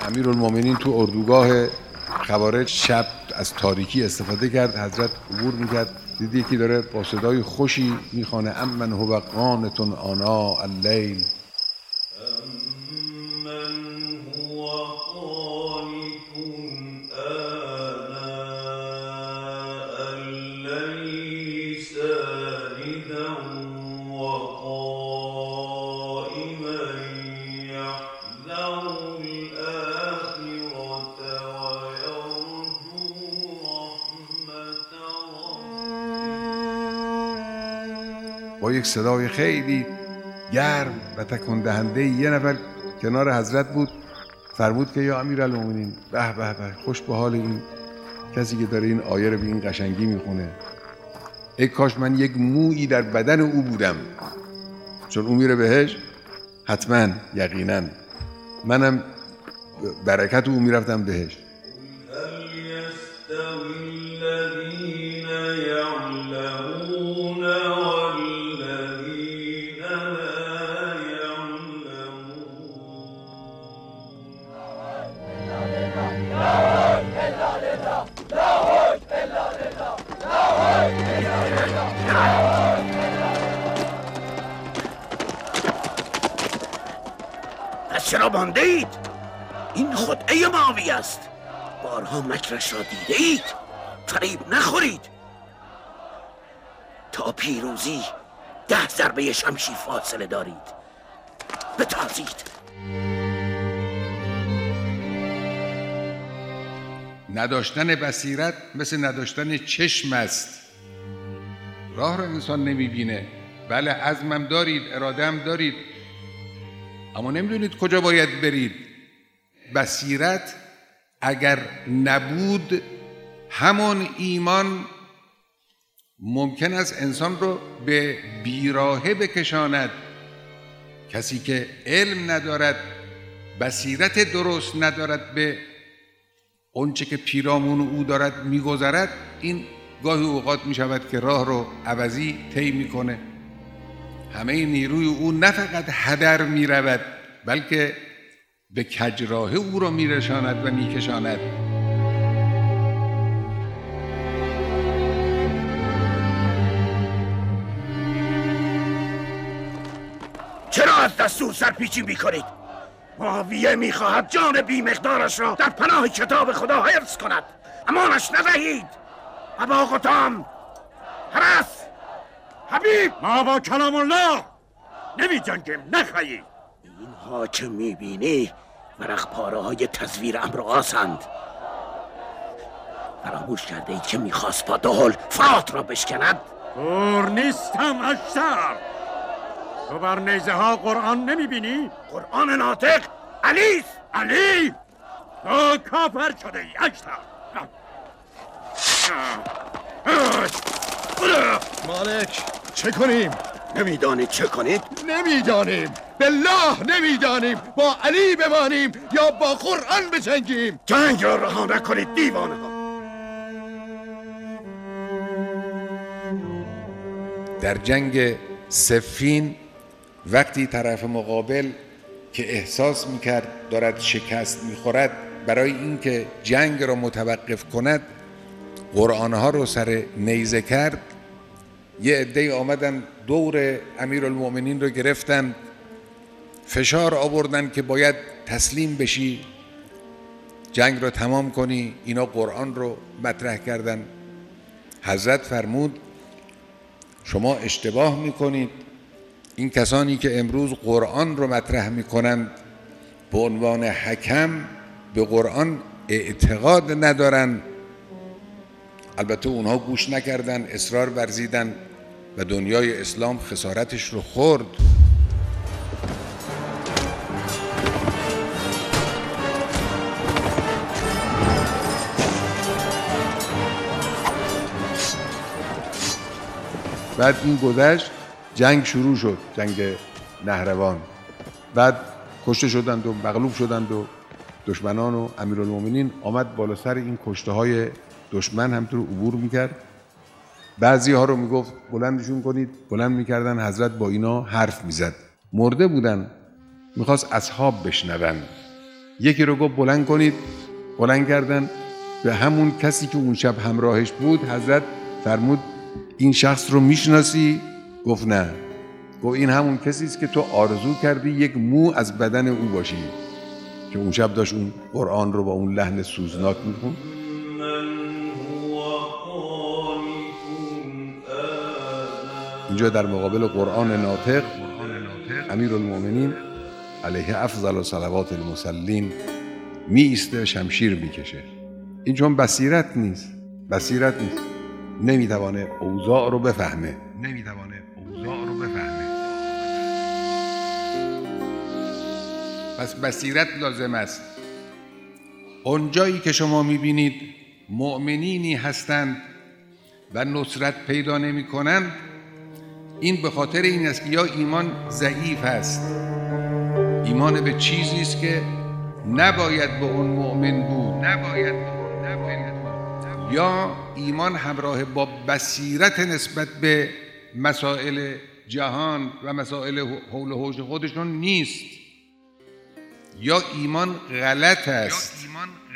امیرالمومنین تو اردوگاه خوارج شب از تاریکی استفاده کرد، حضرت عبور میکرد، دید یکی داره با صدای خوشی میخوانه امن هو قانتون آناء اللیل. با یک صدای خیلی گرم و تکان دهنده یه نفر کنار حضرت بود، فرمود که یا امیرالمومنین، به به به، خوش به حال این کسی که داره این آیه رو به این قشنگی میخونه. ای کاش من یک مویی در بدن او بودم، چون او میره بهش حتما یقینا، منم برکت او میرفتم بهش. پس چرا مانده اید؟ این خدعه معاویه است، بارها مکرش را دیده اید، فریب نخورید. تا پیروزی 10 ضربه شمشیر فاصله دارید، بتازید. نداشتن بصیرت مثل نداشتن چشم است. راه رو انسان نمیبینه. بله عزمم دارید، اراده‌ام دارید، اما نمیدونید کجا باید برید. بصیرت اگر نبود، همون ایمان ممکن است انسان رو به بیراهه بکشاند. کسی که علم ندارد، بصیرت درست ندارد به اونچه که پیرامون او دارد میگذرد، این گاهی اوقات می شود که راه رو عوضی طی میکنه. همه نیروی او نه فقط هدر می رود، بلکه به کجراه او را می رساند و می کشاند. چرا از دستور سرپیچی می کنید؟ معاویه می خواهد جان بی مقدارش را در پناه کتاب خدا حفظ کند، امانش ندهید. ابا قطام، حرس، حبیب، ما با کلام الله نمی جنگیم، نخواهی. اینها که می بینی ورق پاره های تزویر امرآسند. فراموش کرده اید که می خواست با دهل فرات را بشکند. دور نیستم اشتر. تو بر نیزه ها قرآن نمی بینی؟ قرآن ناطق علیست. علی؟ تو کافر شده ای اشتر. مالک چه کنیم؟ نمیدانید چه کنید؟ نمیدانیم، بالله نمیدانیم. با علی بمانیم یا با قرآن بجنگیم؟ جنگ را رها نکنید دیوانه ها. در جنگ صفین وقتی طرف مقابل که احساس میکرد دارد شکست میخورد، برای اینکه جنگ را متوقف کند قرآنها رو سر نیزه کرد. یه عده‌ای آمدن دور امیرالمومنین رو گرفتن، فشار آوردن که باید تسلیم بشی، جنگ رو تمام کنی. اینا قرآن رو مطرح کردن. حضرت فرمود شما اشتباه میکنید. این کسانی که امروز قرآن رو مطرح میکنند به عنوان حکم به قرآن اعتقاد ندارن. البته اونها گوش نکردن، اصرار ورزیدن و دنیای اسلام خسارتش رو خورد. بعد این گذشت، جنگ شروع شد، جنگ نهروان. بعد کشته شدند و مغلوب شدند و دشمنان و امیرالمومنین آمد بالا سر این کشته های دشمن همطور عبور میکرد. بعضی ها رو میگفت بلندشون کنید، بلند میکردن. حضرت با اینا حرف میزد. مرده بودن، میخواست اصحاب بشنون. یکی رو گفت بلند کنید، بلند کردن. به همون کسی که اون شب همراهش بود حضرت فرمود این شخص رو میشناسی؟ گفت نه. گفت این همون کسی است که تو آرزو کردی یک مو از بدن او باشی، که اون شب داشت اون قرآن رو با اون لحن سوزناک میخوند. اینجا در مقابل قرآن ناطق امیرالمؤمنین علیه افضل صلوات المصلین می ایسته، شمشیر میکشه. این چون بصیرت نیست، نمیتوانه اوضاع رو بفهمه. پس بصیرت لازم است. اونجایی که شما میبینید مؤمنینی هستند و نصرت پیدا نمی کنند، این به خاطر این است که یا ایمان ضعیف است، ایمان به چیزی است که نباید به اون مؤمن بود، یا ایمان همراه با بصیرت نسبت به مسائل جهان و مسائل حول و حوش خودشون نیست، یا ایمان غلط است.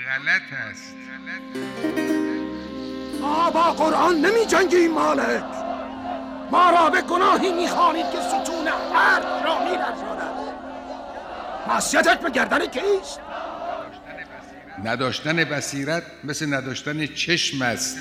ما با قرآن نمی جنگیم مالک، ما را به گناهی می خوانید که ستون عرش را می لرزاند. معصیتت به گردن کیست؟ نداشتن بصیرت مثل نداشتن چشم است.